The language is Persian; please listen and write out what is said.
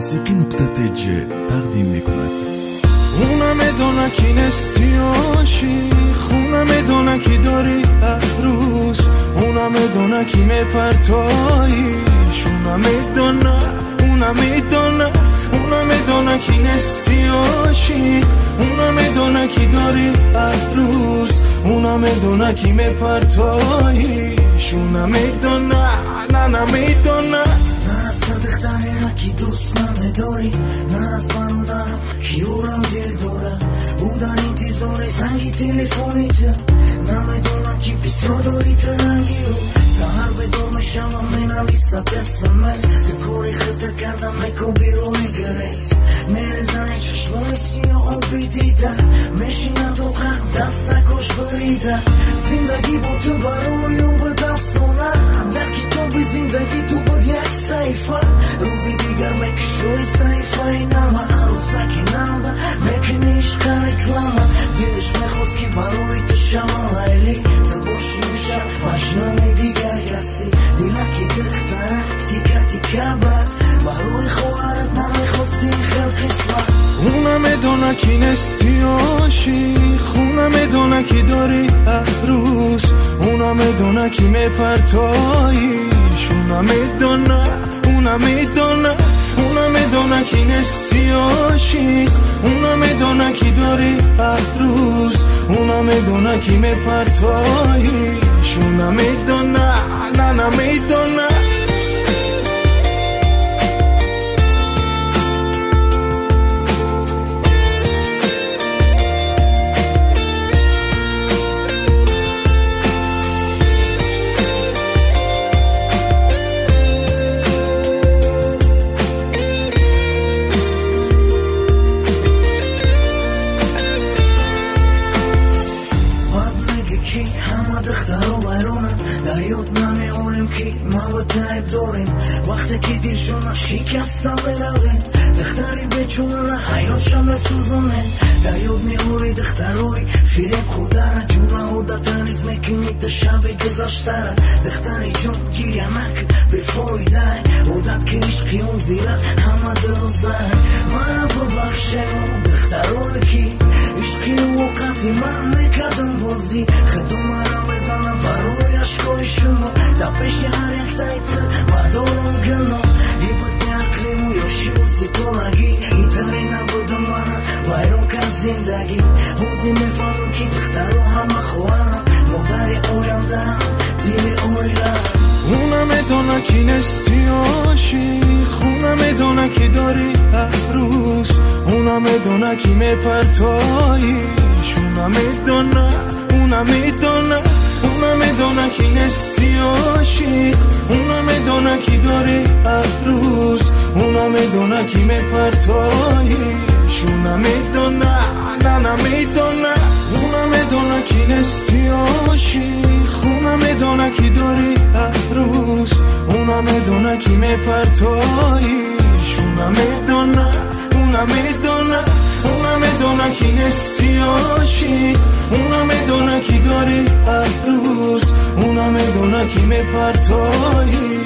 موسیقی.tj تقدیم میکند. اونم دونکی نستی عاشق، اونم دونکی داری عروس، اونم دونکی میپرتاییش، اونم دونکی نستی عاشق، اونم دونکی داری عروس، اونم دونکی میپرتاییش، اونم میدونه کی دوست نداری نه از من دارم کیورم دل داره بودن انتظار زنگی تلفنیت نمیدونم کی بسیار داری ترنگی رو سهر به دارمشم مینویسم اسمس کاری خطه کردم میکو بیروی گریس میرزنه چشمانی سیاه آبی دیدن میشینه دوقن دست نکش بریدن زندگی با تو برای اون به دفصانه در کتاب زندگی تو بود یک صحیفه روزی دیگر میکشوی صحیفه نامه عروسکی نامه میکنیش کاریکلامه دلش میخواست که برای تو شما لیلی تو باشی میشه مجنون دیگر کسی دلکی دختره تیکه تیکه بد برای خواهرت نمیخواستی خیل قسمت اونم دونکی نستی عاشق، اونم دونکی داری عروس، اونم دونکی میپرتاییش، اونم دونکی نستی عاشق، اونم دونکی داری عروس، اونم دونکی میپرتاییش، اونم میدونه وقتی که دیشون شکسته بروین دختری بچونه حیاتشم بسوزونه در یاد میوری دختروی فریب خوردره جونه و در تعریف میکنی تا شب گذاشتره دختری جون گیریه نکن بفایده و در که عشقی اون زیره همه دروزه من ببخشه دختروی کی عشقی وقتی من میکردم بازی خدوم را بزنم برای عشقای شما در پیش هر یک تایت مدارم گناه ای بود نقلیم و یاشیوزی تو نگی ای تاری نبودم من ویرون که زندگی حوزی میفهمم که دختر رو همه خوانم مادری آیندم دیلی آیلم اونم دونکی نستی عاشق، اونم دونکی داری عروس، اونم دونکی میپرتاییش، اونم دونکی نستی عاشق، اونم دونکی داری عروس، اونم دونکی میپرتاییش، اونم میدونه اونم دونکی نستی عاشق، اونم دونکی داری عروس، اونم دونکی میپرتاییش، اونم دونکی نستی عاشق، اونم دونکی داری عروس، اونم دونکی میپرتاییش.